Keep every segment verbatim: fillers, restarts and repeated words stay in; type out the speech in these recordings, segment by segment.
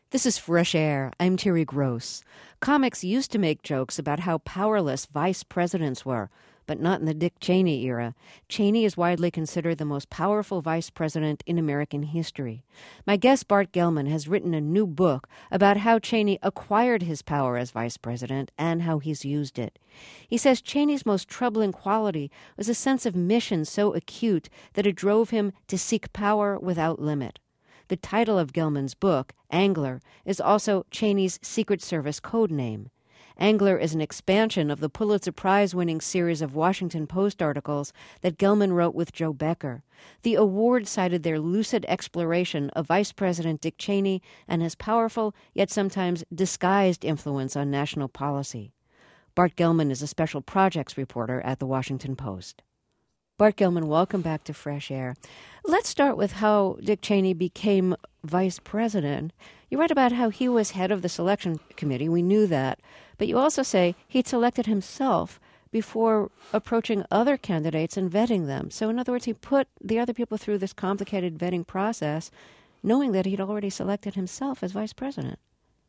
This is Fresh Air. I'm Terry Gross. Comics used to make jokes about how powerless vice presidents were, but not in the Dick Cheney era. Cheney is widely considered the most powerful vice president in American history. My guest, Bart Gellman, has written a new book about how Cheney acquired his power as vice president and how he's used it. He says Cheney's most troubling quality was a sense of mission so acute that it drove him to seek power without limit. The title of Gellman's book, Angler, is also Cheney's Secret Service code name. Angler is an expansion of the Pulitzer Prize-winning series of Washington Post articles that Gellman wrote with Joe Becker. The award cited their lucid exploration of Vice President Dick Cheney and his powerful, yet sometimes disguised influence on national policy. Bart Gellman is a special projects reporter at the Washington Post. Bart Gellman, welcome back to Fresh Air. Let's start with how Dick Cheney became vice president. You write about how he was head of the selection committee. We knew that. But you also say he'd selected himself before approaching other candidates and vetting them. So in other words, he put the other people through this complicated vetting process, knowing that he'd already selected himself as vice president.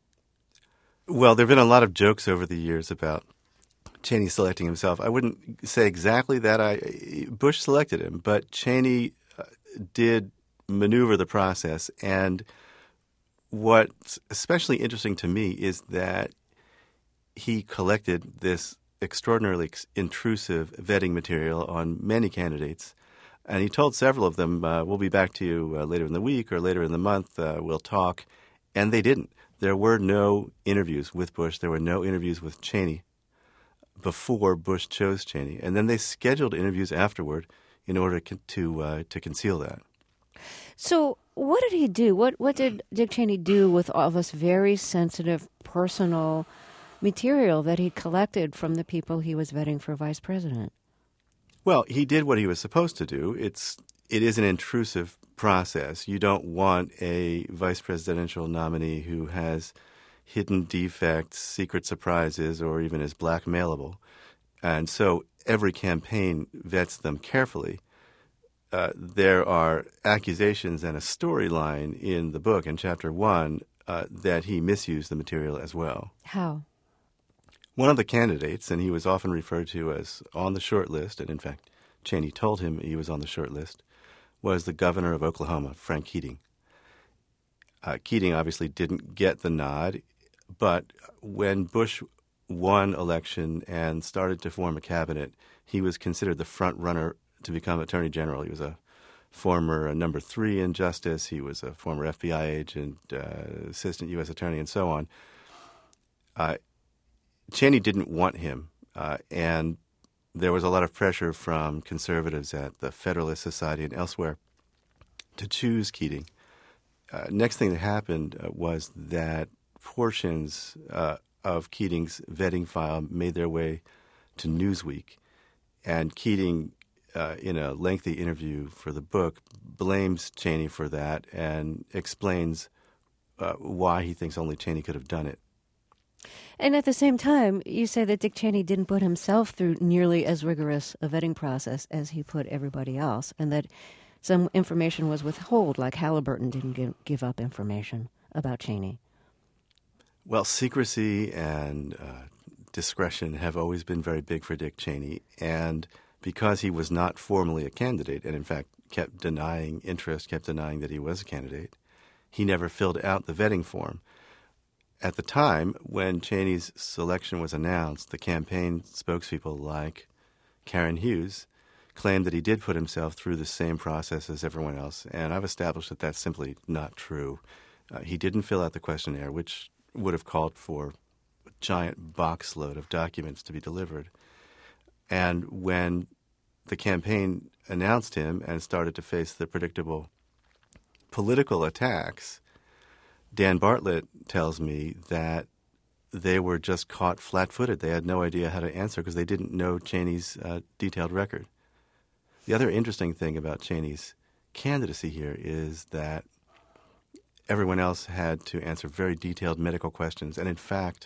Well, there have been a lot of jokes over the years about Cheney selecting himself. I wouldn't say exactly that I Bush selected him, but Cheney uh, did maneuver the process. And what's especially interesting to me is that he collected this extraordinarily ex- intrusive vetting material on many candidates. And he told several of them, uh, we'll be back to you uh, later in the week or later in the month. Uh, we'll talk. And they didn't. There were no interviews with Bush. There were no interviews with Cheney before Bush chose Cheney. And then they scheduled interviews afterward in order to uh, to conceal that. So what did he do? What what did Dick Cheney do with all this very sensitive, personal material that he collected from the people he was vetting for vice president? Well, he did what he was supposed to do. It's it is an intrusive process. You don't want a vice presidential nominee who has hidden defects, secret surprises, or even is blackmailable. And so every campaign vets them carefully. Uh, there are accusations and a storyline in the book in chapter one uh, that he misused the material as well. How? One of the candidates, and he was often referred to as on the short list, and in fact Cheney told him he was on the short list, was the governor of Oklahoma, Frank Keating. Uh, Keating obviously didn't get the nod. But when Bush won election and started to form a cabinet, he was considered the front runner to become attorney general. He was a former uh, number three in justice. He was a former F B I agent, uh, assistant U S attorney, and so on. Uh, Cheney didn't want him, uh, and there was a lot of pressure from conservatives at the Federalist Society and elsewhere to choose Keating. Uh, next thing that happened uh, was that portions uh, of Keating's vetting file made their way to Newsweek. And Keating, uh, in a lengthy interview for the book, blames Cheney for that and explains uh, why he thinks only Cheney could have done it. And at the same time, you say that Dick Cheney didn't put himself through nearly as rigorous a vetting process as he put everybody else, and that some information was withheld, like Halliburton didn't give, give up information about Cheney. Well, secrecy and uh, discretion have always been very big for Dick Cheney, and because he was not formally a candidate and, in fact, kept denying interest, kept denying that he was a candidate, he never filled out the vetting form. At the time, when Cheney's selection was announced, the campaign spokespeople like Karen Hughes claimed that he did put himself through the same process as everyone else, and I've established that that's simply not true. Uh, he didn't fill out the questionnaire, which would have called for a giant box load of documents to be delivered. And when the campaign announced him and started to face the predictable political attacks, Dan Bartlett tells me that they were just caught flat-footed. They had no idea how to answer because they didn't know Cheney's uh, detailed record. The other interesting thing about Cheney's candidacy here is that everyone else had to answer very detailed medical questions, and in fact,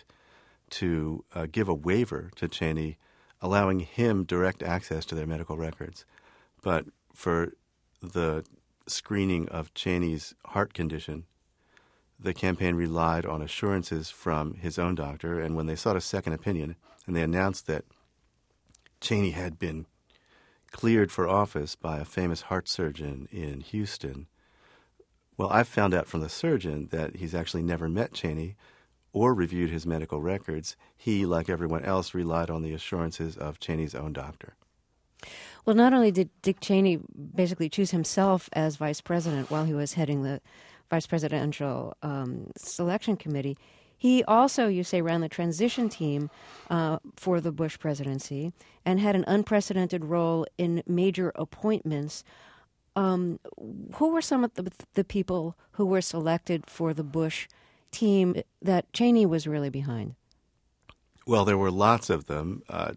to uh, give a waiver to Cheney, allowing him direct access to their medical records. But for the screening of Cheney's heart condition, the campaign relied on assurances from his own doctor, and when they sought a second opinion and they announced that Cheney had been cleared for office by a famous heart surgeon in Houston, well, I found out from the surgeon that he's actually never met Cheney or reviewed his medical records. He, like everyone else, relied on the assurances of Cheney's own doctor. Well, not only did Dick Cheney basically choose himself as vice president while he was heading the vice presidential um, selection committee, he also, you say, ran the transition team uh, for the Bush presidency and had an unprecedented role in major appointments. Um, who were some of the, the people who were selected for the Bush team that Cheney was really behind? Well, there were lots of them. Uh,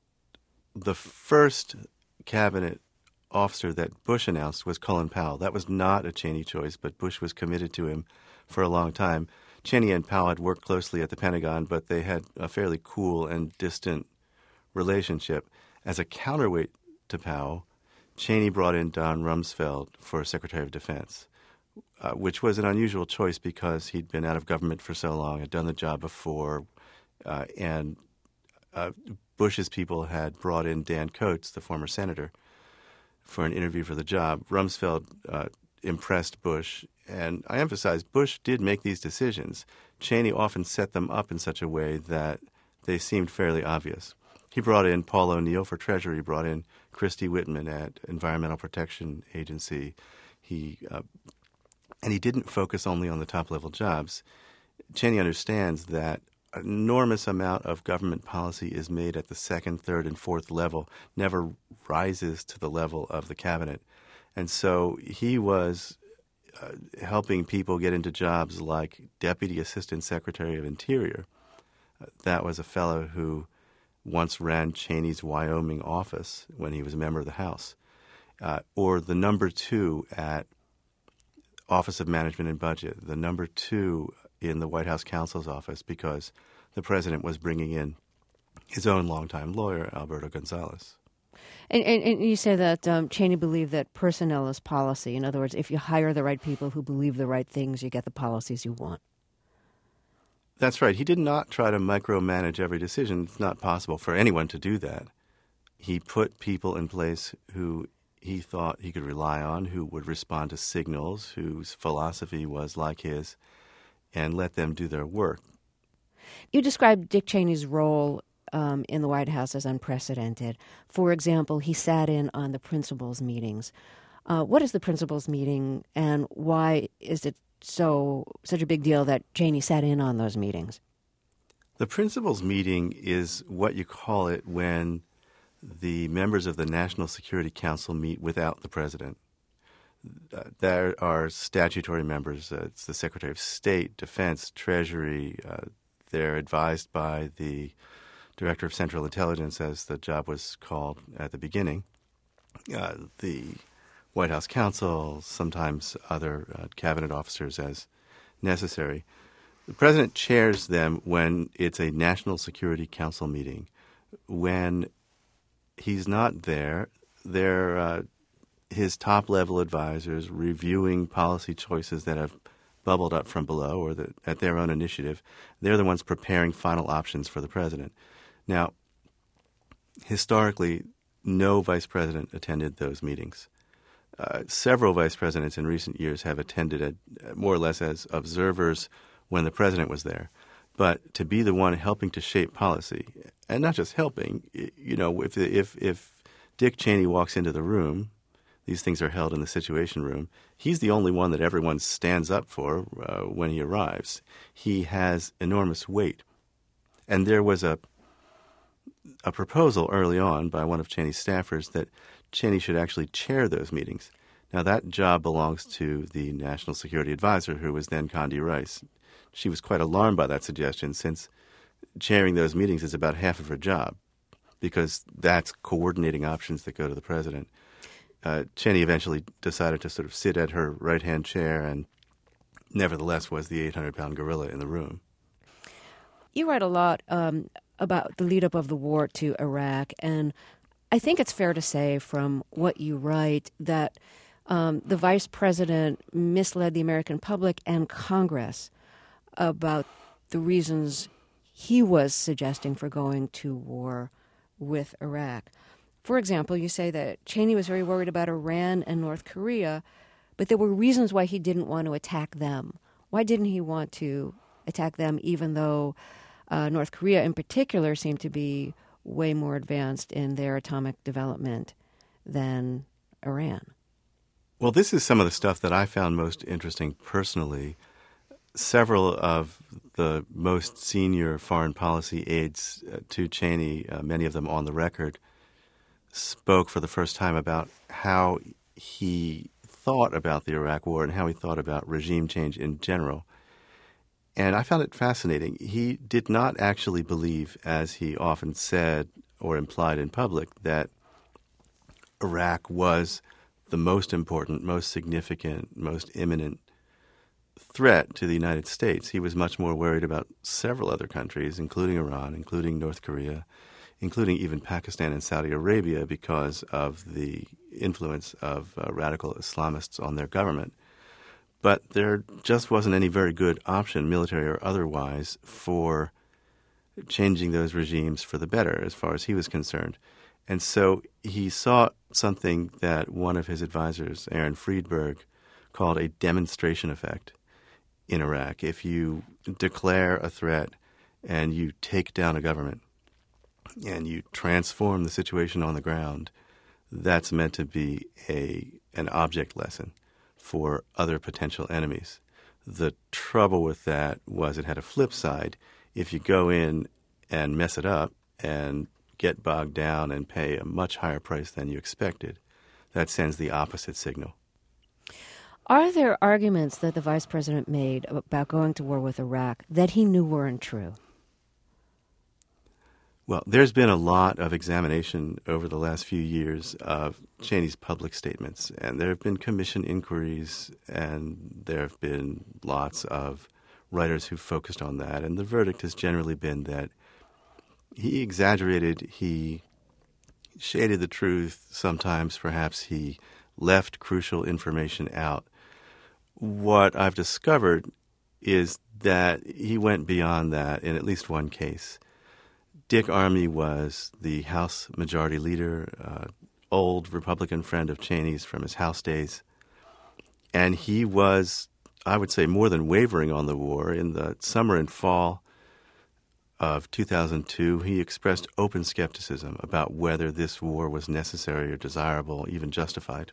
the first cabinet officer that Bush announced was Colin Powell. That was not a Cheney choice, but Bush was committed to him for a long time. Cheney and Powell had worked closely at the Pentagon, but they had a fairly cool and distant relationship. As a counterweight to Powell, Cheney brought in Don Rumsfeld for Secretary of Defense, uh, which was an unusual choice because he'd been out of government for so long, had done the job before, uh, and uh, Bush's people had brought in Dan Coates, the former senator, for an interview for the job. Rumsfeld uh, impressed Bush, and I emphasize Bush did make these decisions. Cheney often set them up in such a way that they seemed fairly obvious. He brought in Paul O'Neill for Treasury. He brought in Christy Whitman at Environmental Protection Agency. He uh, and he didn't focus only on the top-level jobs. Cheney understands that an enormous amount of government policy is made at the second, third, and fourth level, never rises to the level of the cabinet. And so he was uh, helping people get into jobs like Deputy Assistant Secretary of Interior. Uh, that was a fellow who once ran Cheney's Wyoming office when he was a member of the House, uh, or the number two at Office of Management and Budget, the number two in the White House counsel's office, because the president was bringing in his own longtime lawyer, Alberto Gonzales. And, and, and you say that um, Cheney believed that personnel is policy. In other words, if you hire the right people who believe the right things, you get the policies you want. That's right. He did not try to micromanage every decision. It's not possible for anyone to do that. He put people in place who he thought he could rely on, who would respond to signals, whose philosophy was like his, and let them do their work. You described Dick Cheney's role um, in the White House as unprecedented. For example, he sat in on the principals meetings. Uh, what is the principals meeting, and why is it so such a big deal that Cheney sat in on those meetings? The principals meeting is what you call it when the members of the National Security Council meet without the president. Uh, there are statutory members. Uh, it's the Secretary of State, Defense, Treasury. Uh, they're advised by the Director of Central Intelligence, as the job was called at the beginning. Uh, the White House counsel, sometimes other uh, cabinet officers as necessary. The president chairs them when it's a National Security Council meeting. When he's not there, they're uh, his top-level advisors reviewing policy choices that have bubbled up from below or that, at their own initiative. They're the ones preparing final options for the president. Now, historically, no vice president attended those meetings. Uh, several vice presidents in recent years have attended it more or less as observers when the president was there. But to be the one helping to shape policy, and not just helping, you know, if if if Dick Cheney walks into the room, these things are held in the Situation Room, he's the only one that everyone stands up for uh, when he arrives. He has enormous weight. And there was a a proposal early on by one of Cheney's staffers that Cheney should actually chair those meetings. Now, that job belongs to the National Security Advisor, who was then Condi Rice. She was quite alarmed by that suggestion, since chairing those meetings is about half of her job, because that's coordinating options that go to the president. Uh, Cheney eventually decided to sort of sit at her right-hand chair and nevertheless was the eight hundred pound gorilla in the room. You write a lot um, about the lead-up of the war to Iraq, and I think it's fair to say from what you write that um, the vice president misled the American public and Congress about the reasons he was suggesting for going to war with Iraq. For example, you say that Cheney was very worried about Iran and North Korea, but there were reasons why he didn't want to attack them. Why didn't he want to attack them, even though uh, North Korea in particular seemed to be way more advanced in their atomic development than Iran? Well, this is some of the stuff that I found most interesting personally. Several of the most senior foreign policy aides uh, to Cheney, uh, many of them on the record, spoke for the first time about how he thought about the Iraq War and how he thought about regime change in general. And I found it fascinating. He did not actually believe, as he often said or implied in public, that Iraq was the most important, most significant, most imminent threat to the United States. He was much more worried about several other countries, including Iran, including North Korea, including even Pakistan and Saudi Arabia, because of the influence of uh, radical Islamists on their government. But there just wasn't any very good option, military or otherwise, for changing those regimes for the better, as far as he was concerned. And so he saw something that one of his advisors, Aaron Friedberg, called a demonstration effect in Iraq. If you declare a threat and you take down a government and you transform the situation on the ground, that's meant to be a an object lesson for other potential enemies. The trouble with that was it had a flip side. If you go in and mess it up and get bogged down and pay a much higher price than you expected, that sends the opposite signal. Are there arguments that the vice president made about going to war with Iraq that he knew weren't true? Well, there's been a lot of examination over the last few years of Cheney's public statements, and there have been commission inquiries, and there have been lots of writers who focused on that, and the verdict has generally been that he exaggerated, he shaded the truth, sometimes perhaps he left crucial information out. What I've discovered is that he went beyond that in at least one case. Dick Armey was the House Majority Leader, uh, old Republican friend of Cheney's from his House days, and he was, I would say, more than wavering on the war. In the summer and fall of two thousand two, he expressed open skepticism about whether this war was necessary or desirable, even justified.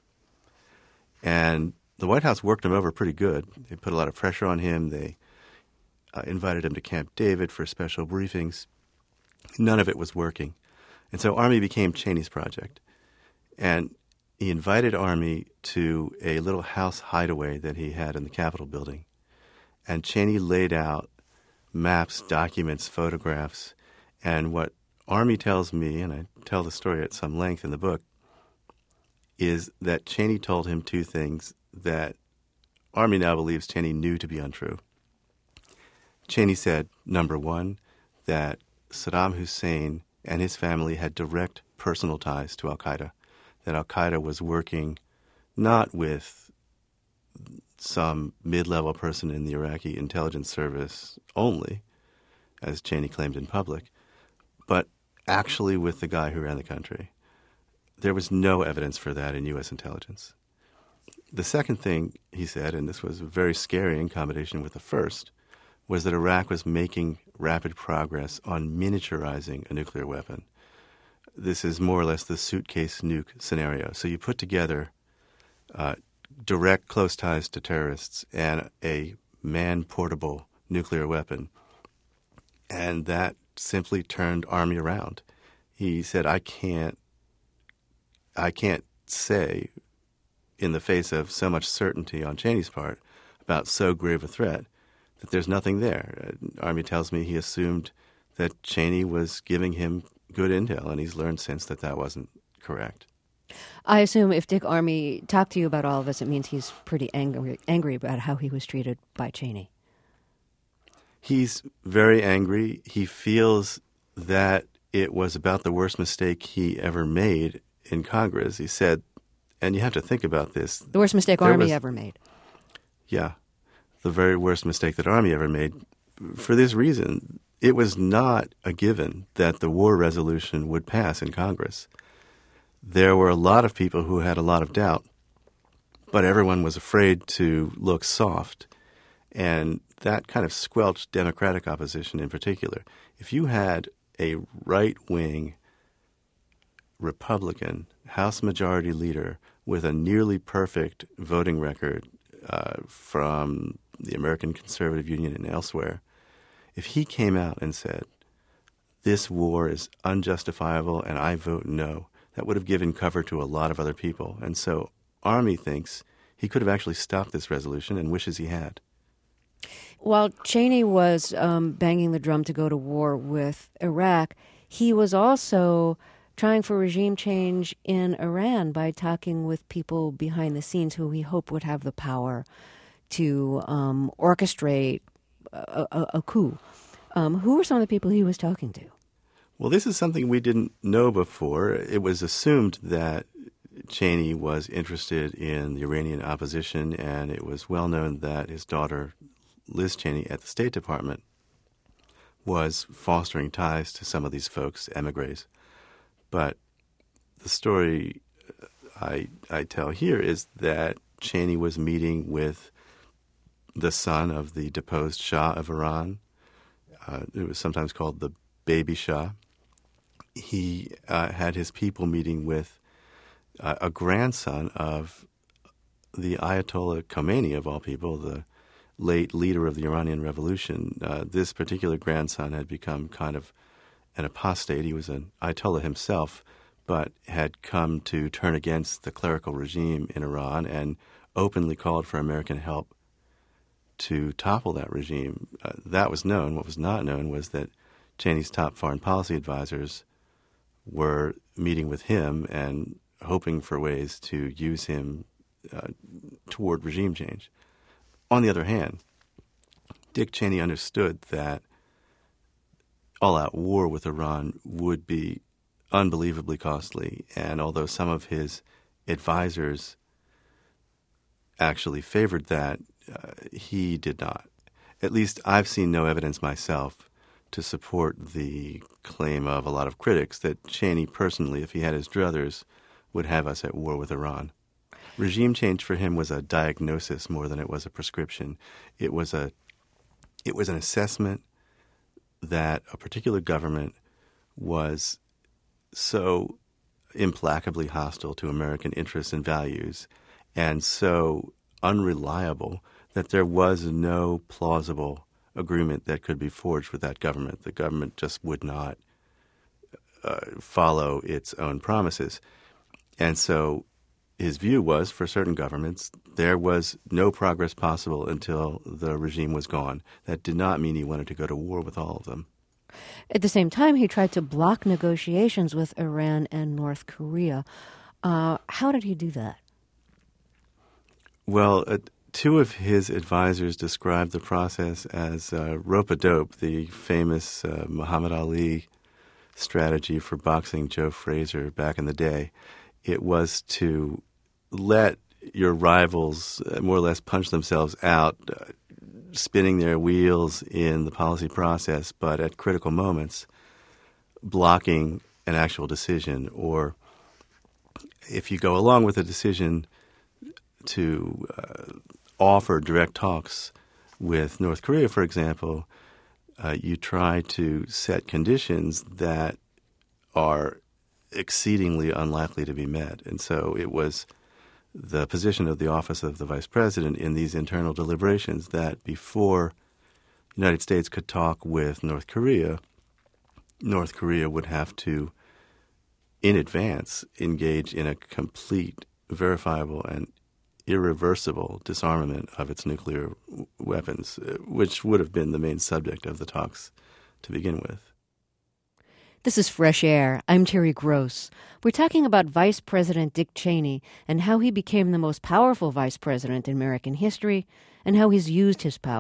And the White House worked him over pretty good. They put a lot of pressure on him. They uh, invited him to Camp David for special briefings. None of it was working. And so Armey became Cheney's project. And he invited Armey to a little house hideaway that he had in the Capitol building. And Cheney laid out maps, documents, photographs. And what Armey tells me, and I tell the story at some length in the book, is that Cheney told him two things that Armey now believes Cheney knew to be untrue. Cheney said, number one, that Saddam Hussein and his family had direct personal ties to al-Qaeda, that al-Qaeda was working not with some mid-level person in the Iraqi intelligence service only, as Cheney claimed in public, but actually with the guy who ran the country. There was no evidence for that in U S intelligence. The second thing he said, and this was very scary in combination with the first, was that Iraq was making rapid progress on miniaturizing a nuclear weapon. This is more or less the suitcase nuke scenario. So you put together uh, direct close ties to terrorists and a man-portable nuclear weapon, and that simply turned Armey around. He said, I can't, I can't say in the face of so much certainty on Cheney's part about so grave a threat that there's nothing there. Uh, Armey tells me he assumed that Cheney was giving him good intel, and he's learned since that that wasn't correct. I assume if Dick Armey talked to you about all of this, it means he's pretty angry, angry about how he was treated by Cheney. He's very angry. He feels that it was about the worst mistake he ever made in Congress. He said and you have to think about this. The worst mistake There Army was- ever made. Yeah, the very worst mistake that Army ever made. For this reason, it was not a given that the war resolution would pass in Congress. There were a lot of people who had a lot of doubt, but everyone was afraid to look soft, and that kind of squelched Democratic opposition in particular. If you had a right-wing Republican House Majority Leader with a nearly perfect voting record uh, from the American Conservative Union and elsewhere, if he came out and said, this war is unjustifiable and I vote no, that would have given cover to a lot of other people. And so Army thinks he could have actually stopped this resolution and wishes he had. While Cheney was um, banging the drum to go to war with Iraq, he was also trying for regime change in Iran by talking with people behind the scenes who he hoped would have the power to um, orchestrate a, a, a coup. Um, who were some of the people he was talking to? Well, this is something we didn't know before. It was assumed that Cheney was interested in the Iranian opposition, and it was well known that his daughter, Liz Cheney, at the State Department, was fostering ties to some of these folks, emigres. But the story I, I tell here is that Cheney was meeting with the son of the deposed Shah of Iran. Uh, it was sometimes called the baby Shah. He uh, had his people meeting with uh, a grandson of the Ayatollah Khomeini, of all people, the late leader of the Iranian Revolution. Uh, this particular grandson had become kind of an apostate. He was an Ayatollah himself, but had come to turn against the clerical regime in Iran and openly called for American help to topple that regime. Uh, that was known. What was not known was that Cheney's top foreign policy advisors were meeting with him and hoping for ways to use him uh, toward regime change. On the other hand, Dick Cheney understood that all-out war with Iran would be unbelievably costly, and although some of his advisors actually favored that, uh, he did not. At least I've seen no evidence myself to support the claim of a lot of critics that Cheney personally, if he had his druthers, would have us at war with Iran. Regime change for him was a diagnosis more than it was a prescription. It was a, it was an assessment that a particular government was so implacably hostile to American interests and values and so unreliable that there was no plausible agreement that could be forged with that government. The government just would not uh, follow its own promises. And so his view was, for certain governments, there was no progress possible until the regime was gone. That did not mean he wanted to go to war with all of them. At the same time, he tried to block negotiations with Iran and North Korea. Uh, how did he do that? Well, uh, two of his advisors described the process as uh, rope-a-dope, the famous uh, Muhammad Ali strategy for boxing Joe Frazier back in the day. It was to let your rivals uh, more or less punch themselves out, uh, spinning their wheels in the policy process, but at critical moments, blocking an actual decision. Or if you go along with a decision to uh, offer direct talks with North Korea, for example, uh, you try to set conditions that are exceedingly unlikely to be met. And so it was the position of the office of the vice president in these internal deliberations that before the United States could talk with North Korea, North Korea would have to, in advance, engage in a complete, verifiable, and irreversible disarmament of its nuclear weapons, which would have been the main subject of the talks to begin with. This is Fresh Air. I'm Terry Gross. We're talking about Vice President Dick Cheney and how he became the most powerful vice president in American history and how he's used his power.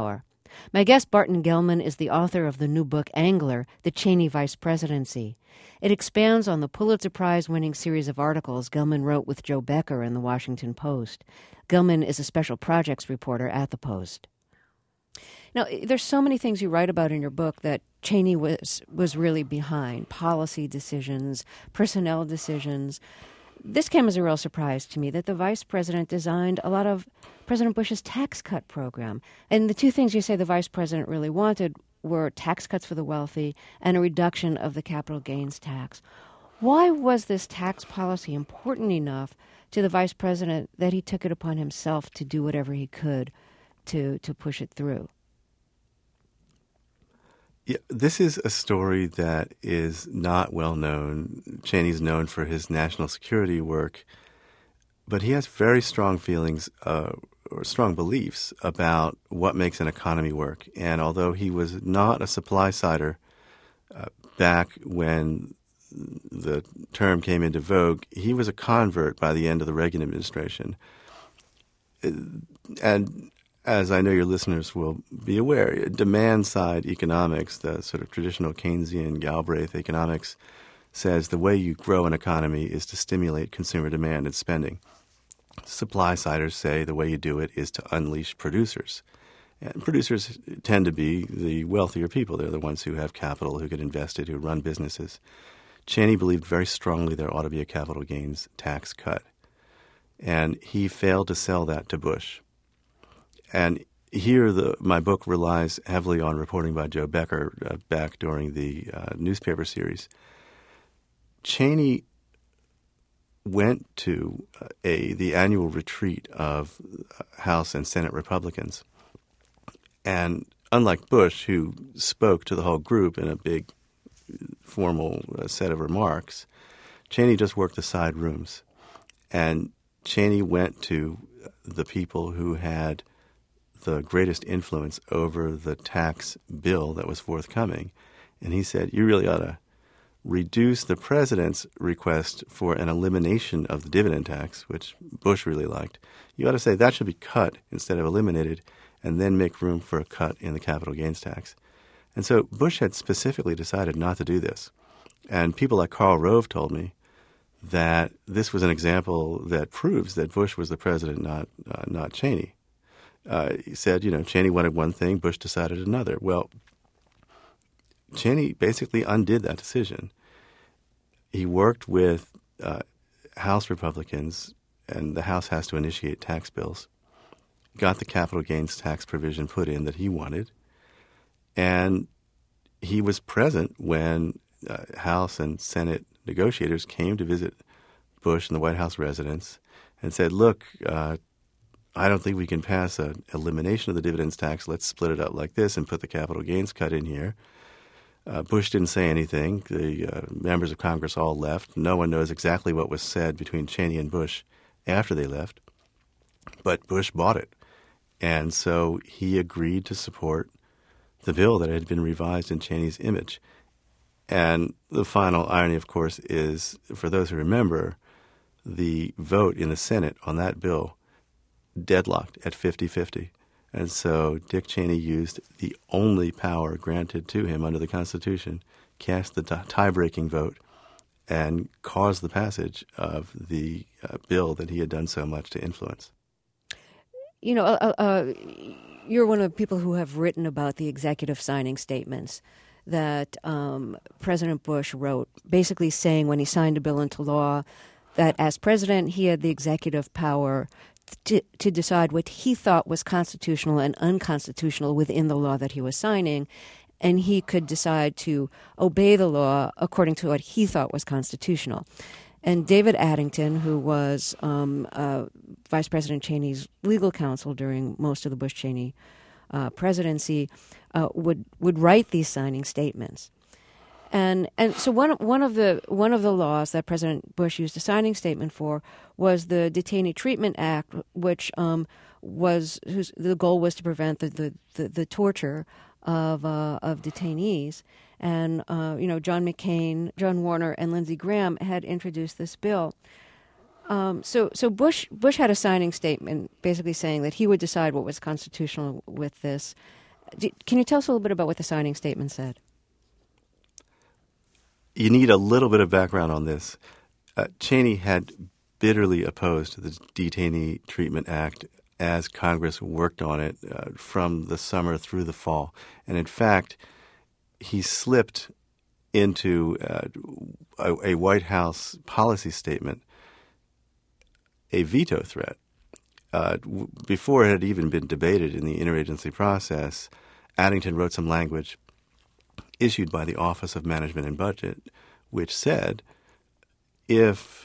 My guest, Barton Gellman, is the author of the new book, Angler, The Cheney Vice Presidency. It expands on the Pulitzer Prize-winning series of articles Gellman wrote with Joe Becker in the Washington Post. Gellman is a special projects reporter at the Post. Now, there's so many things you write about in your book that Cheney was was really behind: policy decisions, personnel decisions. This came as a real surprise to me that the vice president designed a lot of President Bush's tax cut program. And the two things you say the vice president really wanted were tax cuts for the wealthy and a reduction of the capital gains tax. Why was this tax policy important enough to the vice president that he took it upon himself to do whatever he could to, to push it through? Yeah, this is a story that is not well known. Cheney's known for his national security work, but he has very strong feelings uh, or strong beliefs about what makes an economy work. And although he was not a supply-sider uh, back when the term came into vogue, he was a convert by the end of the Reagan administration. And as I know your listeners will be aware, demand-side economics, the sort of traditional Keynesian Galbraith economics, says the way you grow an economy is to stimulate consumer demand and spending. Supply-siders say the way you do it is to unleash producers. And producers tend to be the wealthier people. They're the ones who have capital, who get invested, who run businesses. Cheney believed very strongly there ought to be a capital gains tax cut. And he failed to sell that to Bush. And here, the, my book relies heavily on reporting by Joe Becker uh, back during the uh, newspaper series. Cheney went to uh, a the annual retreat of House and Senate Republicans. And unlike Bush, who spoke to the whole group in a big formal uh, set of remarks, Cheney just worked the side rooms. And Cheney went to the people who had the greatest influence over the tax bill that was forthcoming. And he said, you really ought to reduce the president's request for an elimination of the dividend tax, which Bush really liked. You ought to say that should be cut instead of eliminated, and then make room for a cut in the capital gains tax. And so Bush had specifically decided not to do this. And people like Karl Rove told me that this was an example that proves that Bush was the president, not uh, not Cheney. Uh, he said, you know, Cheney wanted one thing, Bush decided another. Well, Cheney basically undid that decision. He worked with uh, House Republicans, and the House has to initiate tax bills, got the capital gains tax provision put in that he wanted, and he was present when uh, House and Senate negotiators came to visit Bush in the White House residence and said, look, uh, I don't think we can pass an elimination of the dividends tax. Let's split it up like this and put the capital gains cut in here. Uh, Bush didn't say anything. The uh, members of Congress all left. No one knows exactly what was said between Cheney and Bush after they left. But Bush bought it. And so he agreed to support the bill that had been revised in Cheney's image. And the final irony, of course, is, for those who remember, the vote in the Senate on that bill deadlocked at fifty-fifty. And so Dick Cheney used the only power granted to him under the Constitution, cast the t- tie-breaking vote, and caused the passage of the uh, bill that he had done so much to influence. You know, uh, uh, you're one of the people who have written about the executive signing statements that um, President Bush wrote, basically saying when he signed a bill into law that as president he had the executive power To, to decide what he thought was constitutional and unconstitutional within the law that he was signing, and he could decide to obey the law according to what he thought was constitutional. And David Addington, who was um, uh, Vice President Cheney's legal counsel during most of the Bush-Cheney uh, presidency, uh, would would write these signing statements. And and so one one of the one of the laws that President Bush used a signing statement for was the Detainee Treatment Act, which um, was whose the goal was to prevent the the, the, the torture of uh, of detainees. And uh, you know, John McCain, John Warner, and Lindsey Graham had introduced this bill. Um, so so Bush Bush had a signing statement basically saying that he would decide what was constitutional with this. D- Can you tell us a little bit about what the signing statement said? You need a little bit of background on this. Uh, Cheney had bitterly opposed the Detainee Treatment Act as Congress worked on it uh, from the summer through the fall. And in fact, he slipped into uh, a, a White House policy statement a veto threat. Uh, w- before it had even been debated in the interagency process, Addington wrote some language issued by the Office of Management and Budget, which said if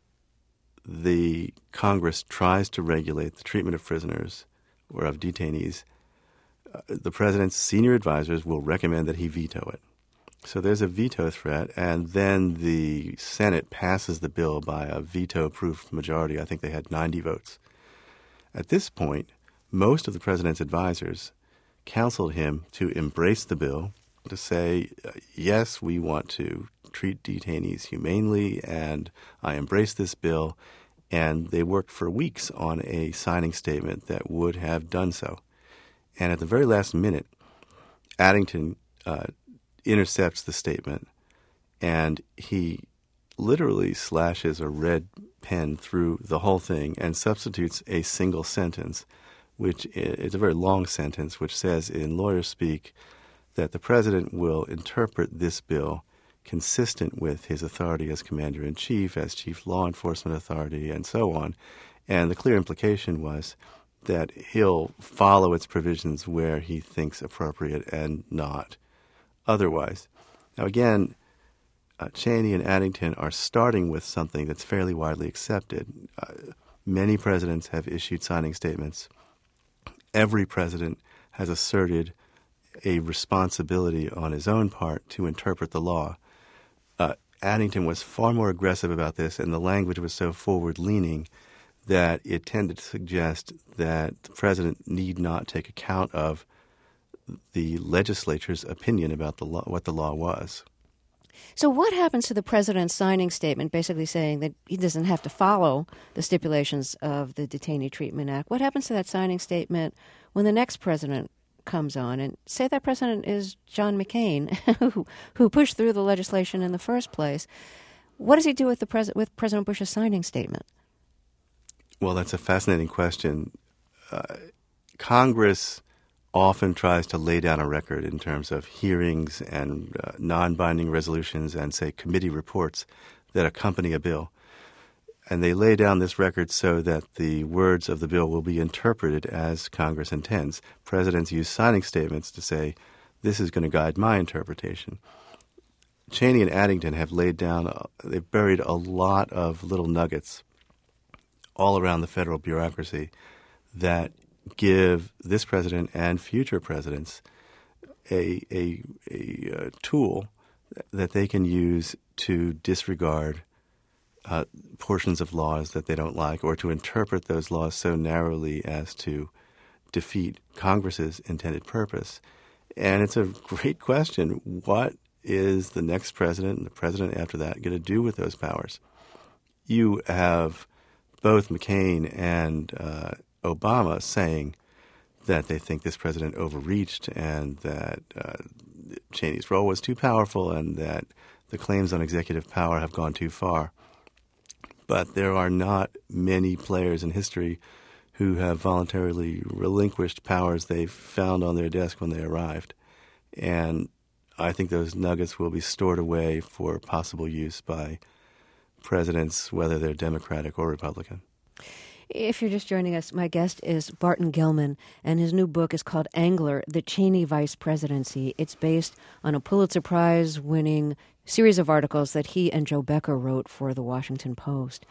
the Congress tries to regulate the treatment of prisoners or of detainees, uh, the president's senior advisors will recommend that he veto it. So there's a veto threat, and then the Senate passes the bill by a veto-proof majority. I think they had ninety votes. At this point, most of the president's advisors counseled him to embrace the bill, to say, yes, we want to treat detainees humanely, and I embrace this bill. And they worked for weeks on a signing statement that would have done so. And at the very last minute, Addington uh, intercepts the statement, and he literally slashes a red pen through the whole thing and substitutes a single sentence, which is a very long sentence, which says in lawyer speak that the president will interpret this bill consistent with his authority as commander-in-chief, as chief law enforcement authority, and so on. And the clear implication was that he'll follow its provisions where he thinks appropriate and not otherwise. Now, again, uh, Cheney and Addington are starting with something that's fairly widely accepted. Uh, many presidents have issued signing statements. Every president has asserted a responsibility on his own part to interpret the law. Uh, Addington was far more aggressive about this, and the language was so forward-leaning that it tended to suggest that the president need not take account of the legislature's opinion about the law, what the law was. So what happens to the president's signing statement basically saying that he doesn't have to follow the stipulations of the Detainee Treatment Act? What happens to that signing statement when the next president comes on, and say that president is John McCain, who, who pushed through the legislation in the first place? What does he do with the pres- with President Bush's signing statement? Well, that's a fascinating question. Uh, Congress often tries to lay down a record in terms of hearings and uh, non-binding resolutions and, say, committee reports that accompany a bill. And they lay down this record so that the words of the bill will be interpreted as Congress intends. Presidents use signing statements to say, this is going to guide my interpretation. Cheney and Addington have laid down, uh, they've buried a lot of little nuggets all around the federal bureaucracy that give this president and future presidents a, a, a, a tool that they can use to disregard Uh, portions of laws that they don't like, or to interpret those laws so narrowly as to defeat Congress's intended purpose. And it's a great question. What is the next president and the president after that going to do with those powers? You have both McCain and uh, Obama saying that they think this president overreached and that uh, Cheney's role was too powerful and that the claims on executive power have gone too far. But there are not many players in history who have voluntarily relinquished powers they found on their desk when they arrived. And I think those nuggets will be stored away for possible use by presidents, whether they're Democratic or Republican. If you're just joining us, my guest is Barton Gellman, and his new book is called Angler, The Cheney Vice Presidency. It's based on a Pulitzer Prize-winning series of articles that he and Joe Becker wrote for The Washington Post.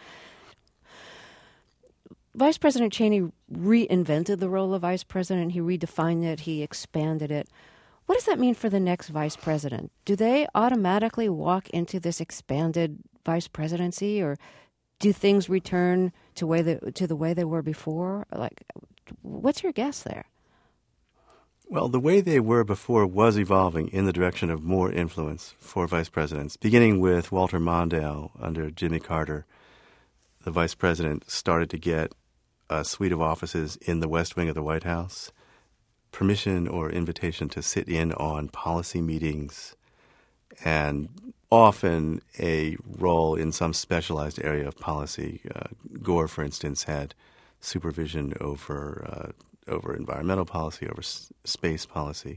Vice President Cheney reinvented the role of vice president. He redefined it. He expanded it. What does that mean for the next vice president? Do they automatically walk into this expanded vice presidency, or do things return to way the, to the way they were before? Like, what's your guess there? Well, the way they were before was evolving in the direction of more influence for vice presidents, beginning with Walter Mondale under Jimmy Carter. The vice president started to get a suite of offices in the West Wing of the White House. permission or invitation to sit in on policy meetings, and often a role in some specialized area of policy. Uh, Gore, for instance, had supervision over uh, over environmental policy, over s- space policy.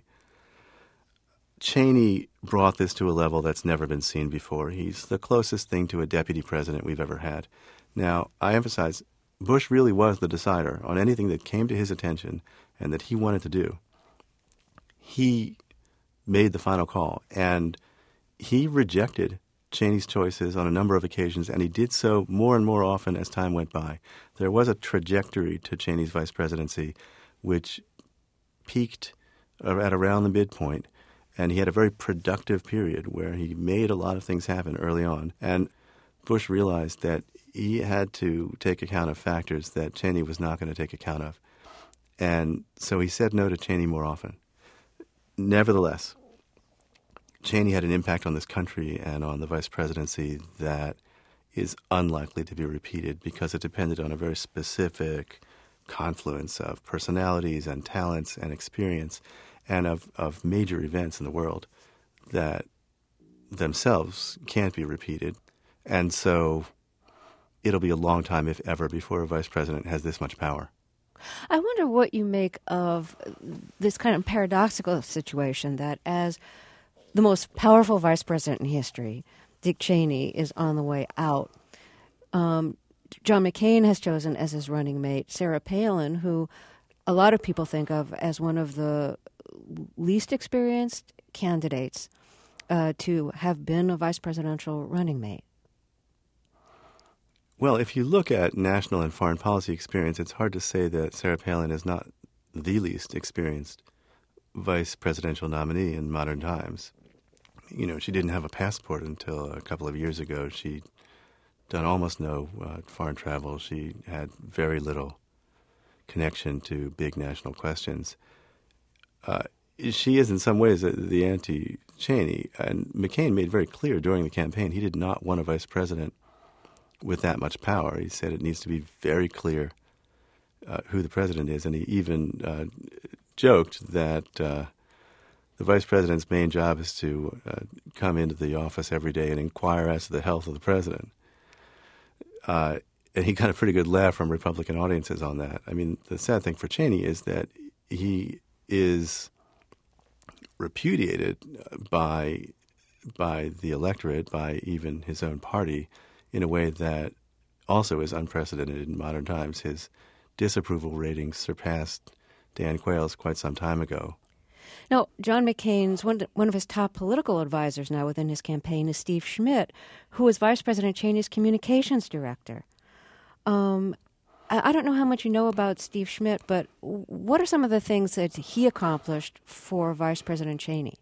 Cheney brought this to a level that's never been seen before. He's the closest thing to a deputy president we've ever had. Now, I emphasize, Bush really was the decider on anything that came to his attention and that he wanted to do. He made the final call, and he rejected Cheney's choices on a number of occasions, and he did so more and more often as time went by. There was a trajectory to Cheney's vice presidency which peaked at around the midpoint, and he had a very productive period where he made a lot of things happen early on. And Bush realized that he had to take account of factors that Cheney was not going to take account of. And so he said no to Cheney more often. Nevertheless, Cheney had an impact on this country and on the vice presidency that is unlikely to be repeated because it depended on a very specific confluence of personalities and talents and experience and of, of major events in the world that themselves can't be repeated. And so it'll be a long time, if ever, before a vice president has this much power. I wonder what you make of this kind of paradoxical situation that as the most powerful vice president in history, Dick Cheney, is on the way out. Um, John McCain has chosen as his running mate Sarah Palin, who a lot of people think of as one of the least experienced candidates uh, to have been a vice presidential running mate. Well, if you look at national and foreign policy experience, it's hard to say that Sarah Palin is not the least experienced vice presidential nominee in modern times. You know, she didn't have a passport until a couple of years ago. She'd done almost no uh, foreign travel. She had very little connection to big national questions. Uh, she is in some ways the anti-Cheney. And McCain made very clear during the campaign he did not want a vice president with that much power. He said it needs to be very clear uh, who the president is. And he even uh, joked that uh, the vice president's main job is to uh, come into the office every day and inquire as to the health of the president. Uh, and he got a pretty good laugh from Republican audiences on that. I mean, the sad thing for Cheney is that he is repudiated by by the electorate, by even his own party, in a way that also is unprecedented in modern times. His disapproval ratings surpassed Dan Quayle's quite some time ago. Now, John McCain's one, one of his top political advisors now within his campaign is Steve Schmidt, who was Vice President Cheney's communications director. Um, I, I don't know how much you know about Steve Schmidt, but what are some of the things that he accomplished for Vice President Cheney?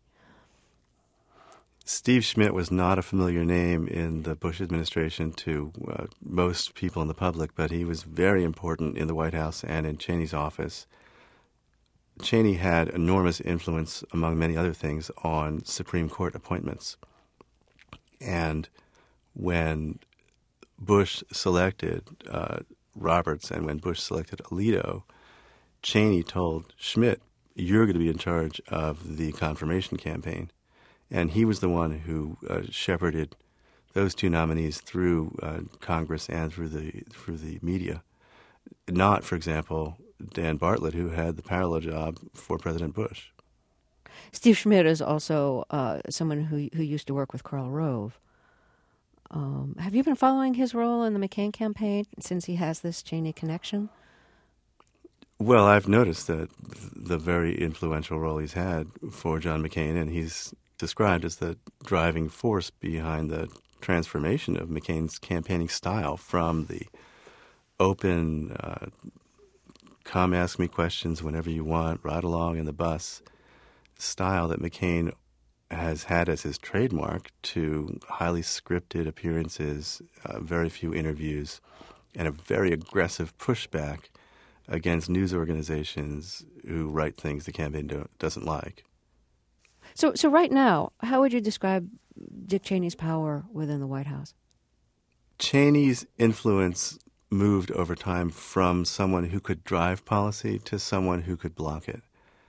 Steve Schmidt was not a familiar name in the Bush administration to uh, most people in the public, but he was very important in the White House and in Cheney's office. Cheney had enormous influence, among many other things, on Supreme Court appointments. And when Bush selected uh, Roberts and when Bush selected Alito, Cheney told Schmidt, "You're going to be in charge of the confirmation campaign." And he was the one who uh, shepherded those two nominees through uh, Congress and through the through the media. Not, for example, Dan Bartlett, who had the parallel job for President Bush. Steve Schmidt is also uh, someone who who used to work with Karl Rove. Um, have you been following his role in the McCain campaign since he has this Cheney connection? Well, I've noticed that the very influential role he's had for John McCain, and he's described as the driving force behind the transformation of McCain's campaigning style from the open, uh, come ask me questions whenever you want, ride along in the bus style that McCain has had as his trademark to highly scripted appearances, uh, very few interviews, and a very aggressive pushback against news organizations who write things the campaign do- doesn't like. So, so right now, how would you describe Dick Cheney's power within the White House? Cheney's influence moved over time from someone who could drive policy to someone who could block it.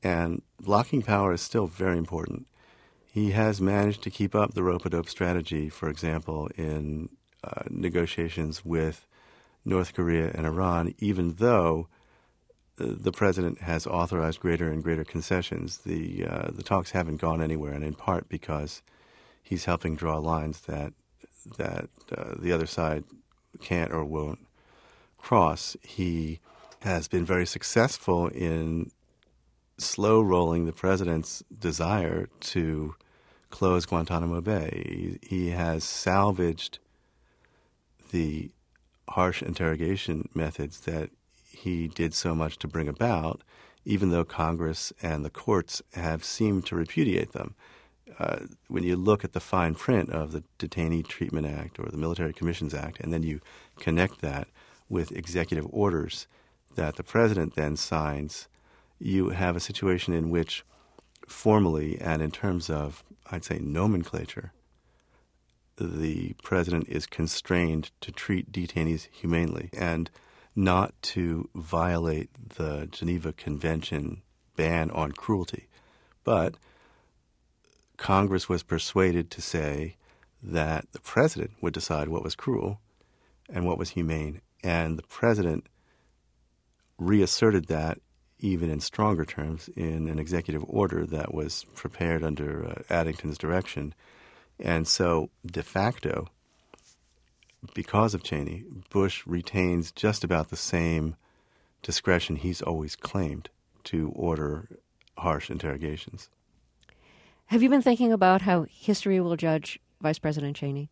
And blocking power is still very important. He has managed to keep up the rope-a-dope strategy, for example, in uh, negotiations with North Korea and Iran, even though uh, the president has authorized greater and greater concessions. The, uh, the talks haven't gone anywhere, and in part because he's helping draw lines that, that uh, the other side can't or won't cross. He has been very successful in slow rolling the president's desire to close Guantanamo Bay. He, he has salvaged the harsh interrogation methods that he did so much to bring about, even though Congress and the courts have seemed to repudiate them. Uh, when you look at the fine print of the Detainee Treatment Act or the Military Commissions Act, and then you connect that with executive orders that the president then signs, you have a situation in which formally and in terms of, I'd say, nomenclature, the president is constrained to treat detainees humanely and not to violate the Geneva Convention ban on cruelty. But Congress was persuaded to say that the president would decide what was cruel and what was humane, and the president reasserted that even in stronger terms in an executive order that was prepared under uh, Addington's direction. And so, de facto, because of Cheney, Bush retains just about the same discretion he's always claimed to order harsh interrogations. Have you been thinking about how history will judge Vice President Cheney?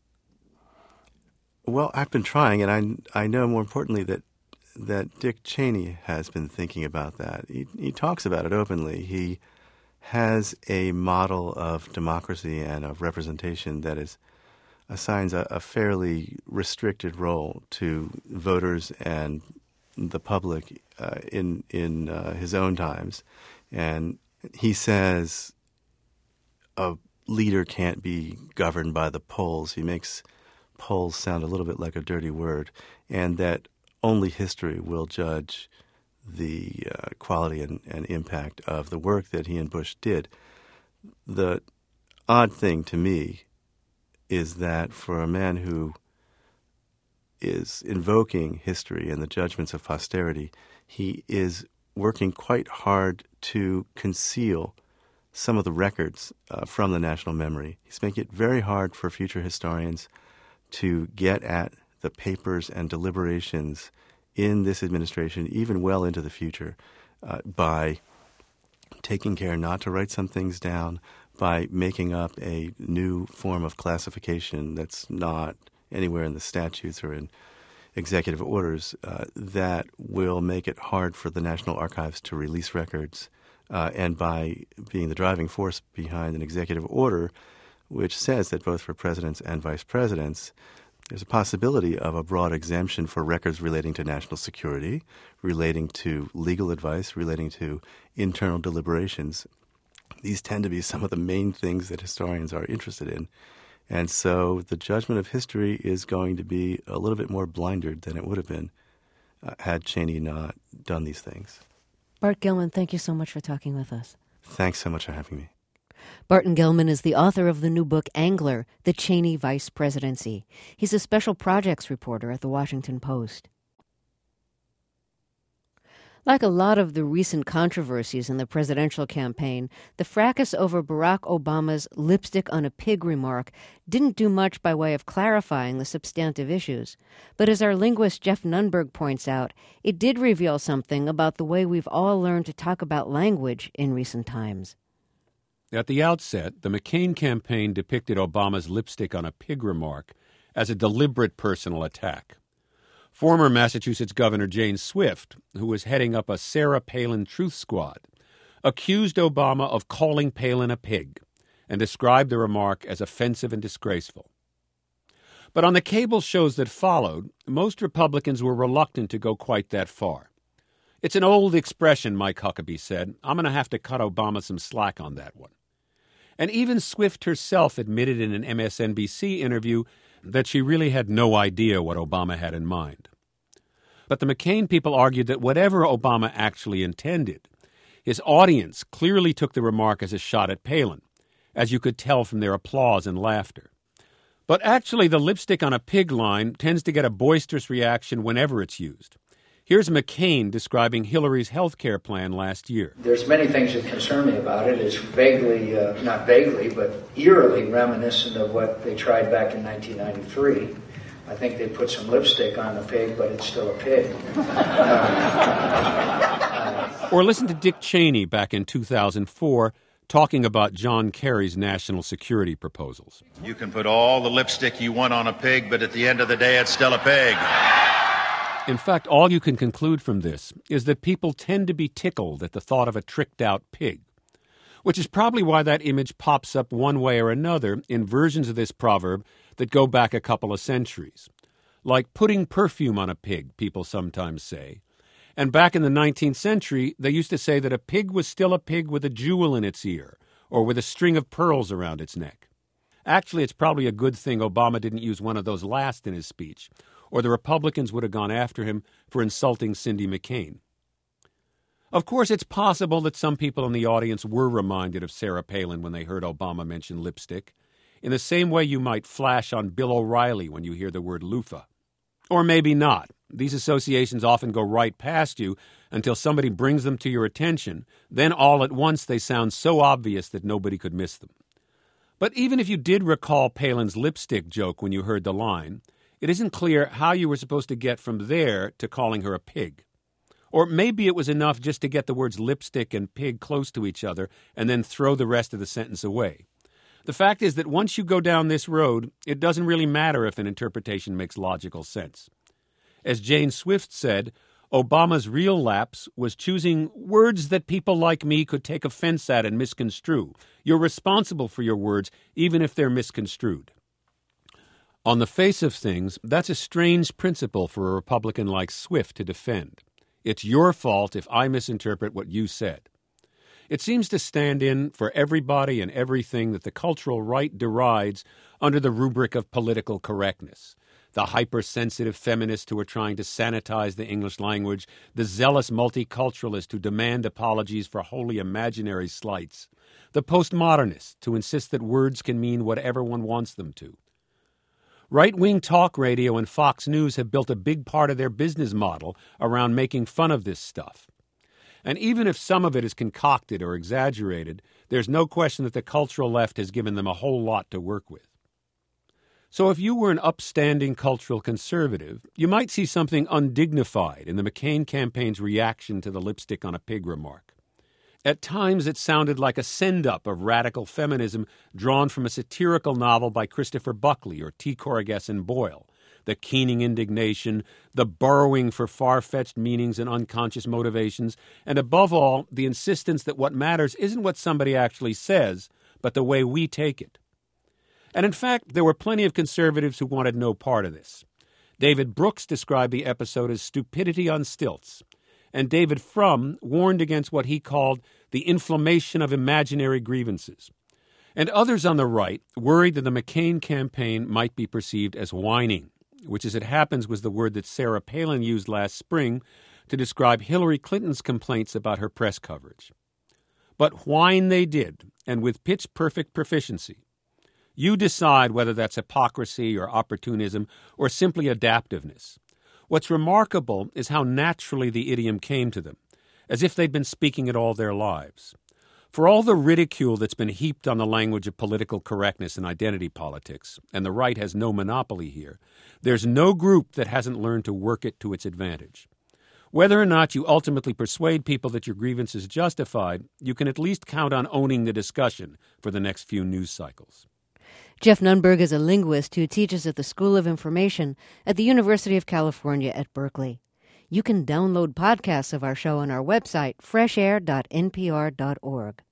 Well, I've been trying, and I, I know more importantly that that Dick Cheney has been thinking about that. He, he talks about it openly. He has a model of democracy and of representation that is assigns a, a fairly restricted role to voters and the public uh, in in uh, his own times. And he says a leader can't be governed by the polls. He makes polls sound a little bit like a dirty word, and that only history will judge the uh, quality and, and impact of the work that he and Bush did. The odd thing to me is that for a man who is invoking history and the judgments of posterity, he is working quite hard to conceal some of the records uh, from the national memory. He's making it very hard for future historians to get at the papers and deliberations in this administration, even well into the future, uh, by taking care not to write some things down, by making up a new form of classification that's not anywhere in the statutes or in executive orders, uh, that will make it hard for the National Archives to release records, uh, and by being the driving force behind an executive order which says that both for presidents and vice presidents, there's a possibility of a broad exemption for records relating to national security, relating to legal advice, relating to internal deliberations. These tend to be some of the main things that historians are interested in. And so the judgment of history is going to be a little bit more blindered than it would have been uh, had Cheney not done these things. Bart Gilman, thank you so much for talking with us. Thanks so much for having me. Barton Gilman is the author of the new book, Angler, The Cheney Vice Presidency. He's a special projects reporter at The Washington Post. Like a lot of the recent controversies in the presidential campaign, the fracas over Barack Obama's lipstick on a pig remark didn't do much by way of clarifying the substantive issues. But as our linguist Jeff Nunberg points out, it did reveal something about the way we've all learned to talk about language in recent times. At the outset, the McCain campaign depicted Obama's lipstick on a pig remark as a deliberate personal attack. Former Massachusetts Governor Jane Swift, who was heading up a Sarah Palin Truth Squad, accused Obama of calling Palin a pig and described the remark as offensive and disgraceful. But on the cable shows that followed, most Republicans were reluctant to go quite that far. It's an old expression, Mike Huckabee said. I'm going to have to cut Obama some slack on that one. And even Swift herself admitted in an M S N B C interview that she really had no idea what Obama had in mind. But the McCain people argued that whatever Obama actually intended, His audience clearly took the remark as a shot at Palin, as you could tell from their applause and laughter. But actually, the lipstick on a pig line tends to get a boisterous reaction whenever it's used. Here's McCain describing Hillary's health care plan last year. There's many things that concern me about it. It's vaguely, uh, not vaguely, but eerily reminiscent of what they tried back in nineteen ninety-three. I think they put some lipstick on the pig, but it's still a pig. uh, or listen to Dick Cheney back in two thousand four talking about John Kerry's national security proposals. You can put all the lipstick you want on a pig, but at the end of the day, it's still a pig. In fact, all you can conclude from this is that people tend to be tickled at the thought of a tricked-out pig, which is probably why that image pops up one way or another in versions of this proverb that go back a couple of centuries. Like putting perfume on a pig, people sometimes say. And back in the nineteenth century, they used to say that a pig was still a pig with a jewel in its ear or with a string of pearls around its neck. Actually, it's probably a good thing Obama didn't use one of those last in his speech, or the Republicans would have gone after him for insulting Cindy McCain. Of course, it's possible that some people in the audience were reminded of Sarah Palin when they heard Obama mention lipstick, in the same way you might flash on Bill O'Reilly when you hear the word loofah. Or maybe not. These associations often go right past you until somebody brings them to your attention. Then all at once they sound so obvious that nobody could miss them. But even if you did recall Palin's lipstick joke when you heard the line, it isn't clear how you were supposed to get from there to calling her a pig. Or maybe it was enough just to get the words lipstick and pig close to each other and then throw the rest of the sentence away. The fact is that once you go down this road, it doesn't really matter if an interpretation makes logical sense. As Jane Swift said, Obama's real lapse was choosing words that people like me could take offense at and misconstrue. You're responsible for your words, even if they're misconstrued. On the face of things, that's a strange principle for a Republican like Swift to defend. It's your fault if I misinterpret what you said. It seems to stand in for everybody and everything that the cultural right derides under the rubric of political correctness. The hypersensitive feminists who are trying to sanitize the English language, the zealous multiculturalists who demand apologies for wholly imaginary slights, the postmodernists who insist that words can mean whatever one wants them to. Right-wing talk radio and Fox News have built a big part of their business model around making fun of this stuff. And even if some of it is concocted or exaggerated, there's no question that the cultural left has given them a whole lot to work with. So if you were an upstanding cultural conservative, you might see something undignified in the McCain campaign's reaction to the lipstick on a pig remark. At times it sounded like a send-up of radical feminism drawn from a satirical novel by Christopher Buckley or T. Corrigan Boyle. The keening indignation, the burrowing for far-fetched meanings and unconscious motivations, and above all, the insistence that what matters isn't what somebody actually says, but the way we take it. And in fact, there were plenty of conservatives who wanted no part of this. David Brooks described the episode as stupidity on stilts, and David Frum warned against what he called the inflammation of imaginary grievances. And others on the right worried that the McCain campaign might be perceived as whining, which, as it happens, was the word that Sarah Palin used last spring to describe Hillary Clinton's complaints about her press coverage. But whine they did, and with pitch-perfect proficiency. You decide whether that's hypocrisy or opportunism or simply adaptiveness. What's remarkable is how naturally the idiom came to them, as if they'd been speaking it all their lives. For all the ridicule that's been heaped on the language of political correctness and identity politics, and the right has no monopoly here, there's no group that hasn't learned to work it to its advantage. Whether or not you ultimately persuade people that your grievance is justified, you can at least count on owning the discussion for the next few news cycles. Jeff Nunberg is a linguist who teaches at the School of Information at the University of California at Berkeley. You can download podcasts of our show on our website, fresh air dot n p r dot org.